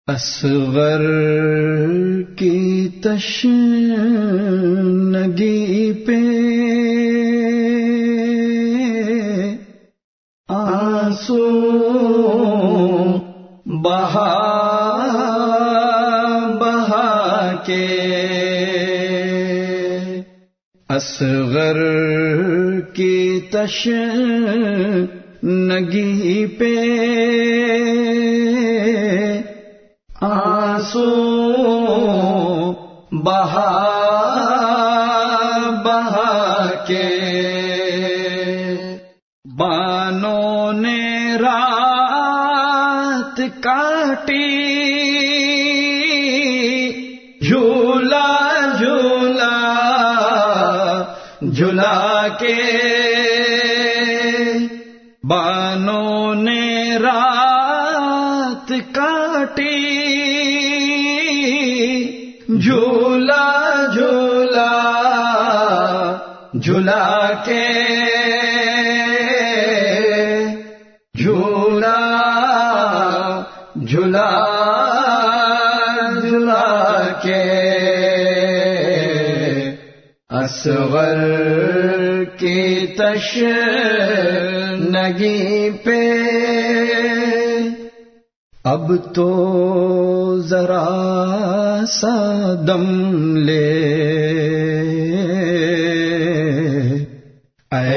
اصغر کی تشنگی پہ آنسو بہا بہا کے، اصغر کی تشنگی پہ آنسو بہا بہا کے، بانوں نے رات کاٹی، جھولا جھولا جھولا کے، بانوں نے رات کاٹی، جھولا جھولا جھولا کے، جھولا جھولا جھولا کے، اصغر کی تشنگی پہ اب تو ذرا سا دم لے، اے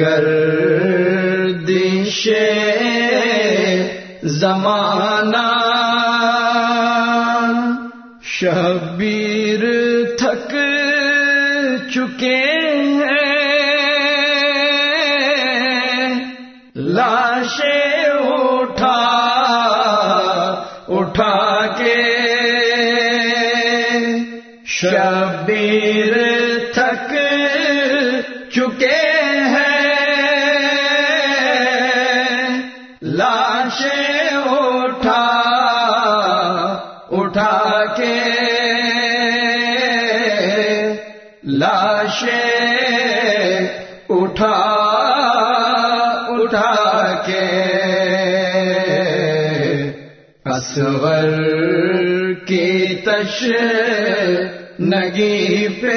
گردش زمانہ، شبیر تھک چکے ہیں، لاشیں اٹھا اٹھا کے، شبیر تھک چکے ہیں، لاشیں اٹھا اٹھا کے، لاشیں اٹھا اٹھا کے، اصغر کی تشنگی پہ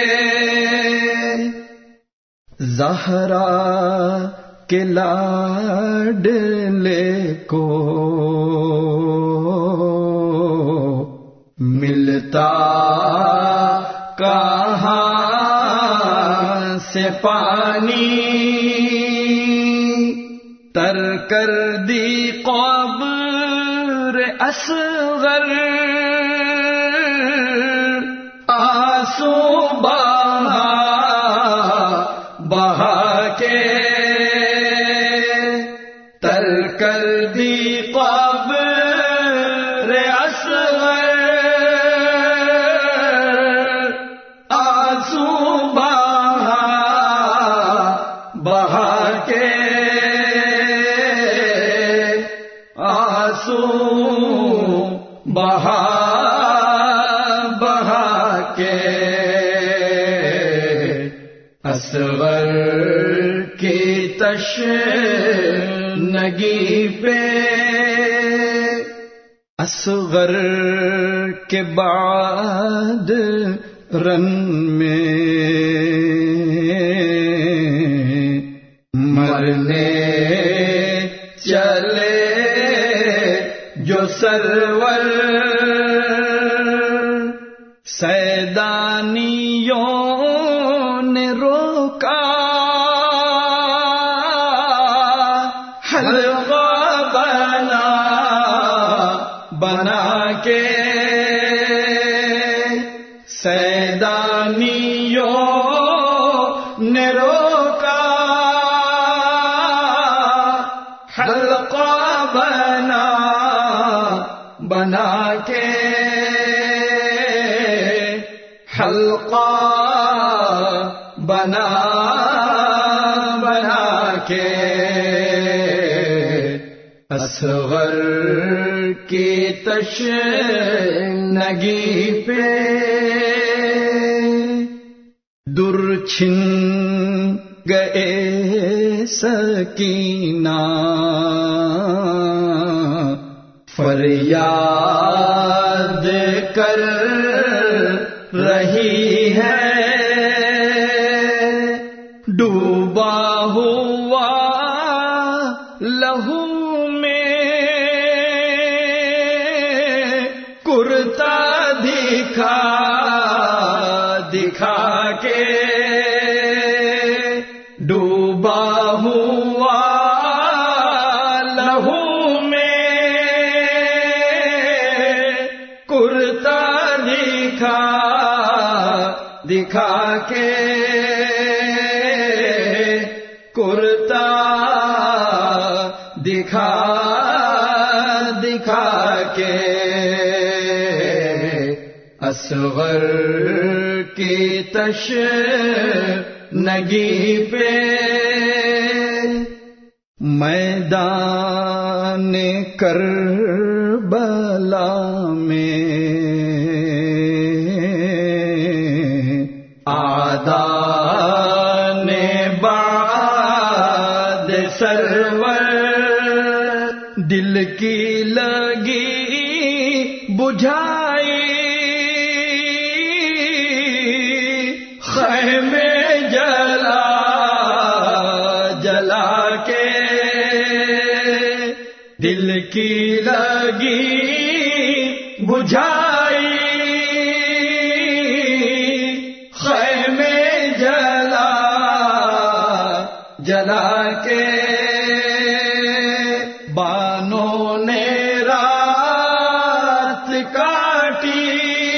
زہرا کے لاڈلے کو ملتا کہاں سے پانی، تر کر دی قبر اصغر، آنسو بہا بہا کے، تر کر دی قبر اصغر، آنسو بہا بہا کے، آنسو بہا بہا کے، اصغر کی تشنگی پہ اصغر کے بعد رن میں مرنے چلے جو سرور، سیدانیوں نے روکا حلقہ بنا بنا کے، سیدانیوں نے روکا حلقہ بنا بنا کے، حلقہ بنا بنا کے، اصغر کی تشنگی پہ در چھن گئے سکینہ فریاد کر رہی ہے، ڈوبا ہوا لہو میں کرتا دکھا دکھا کے، ڈوبا ہوا لہو میں کرتا دکھا دکھا کے، کرتا دکھا دکھا کے، اصغر کی تشنگی پہ میدان کربلا میں آذان بعد سرور دل کی لگی بجھائی، خیمے جلا جلا کے، دل کی لگی بجھائی، خیمے جلا جلا کے، بانوں نے رات کاٹی،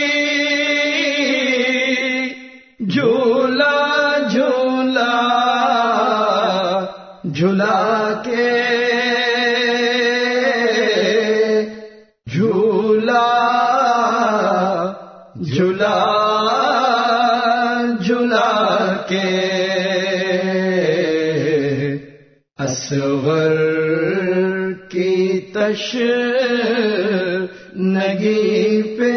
جھولا جھولا جھلا کے، جھولا جھلا جھلا کے، اصغر کی تشنگی پہ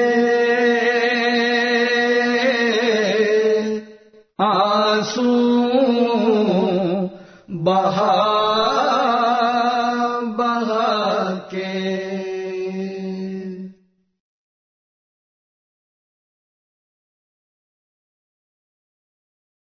آنسو بہا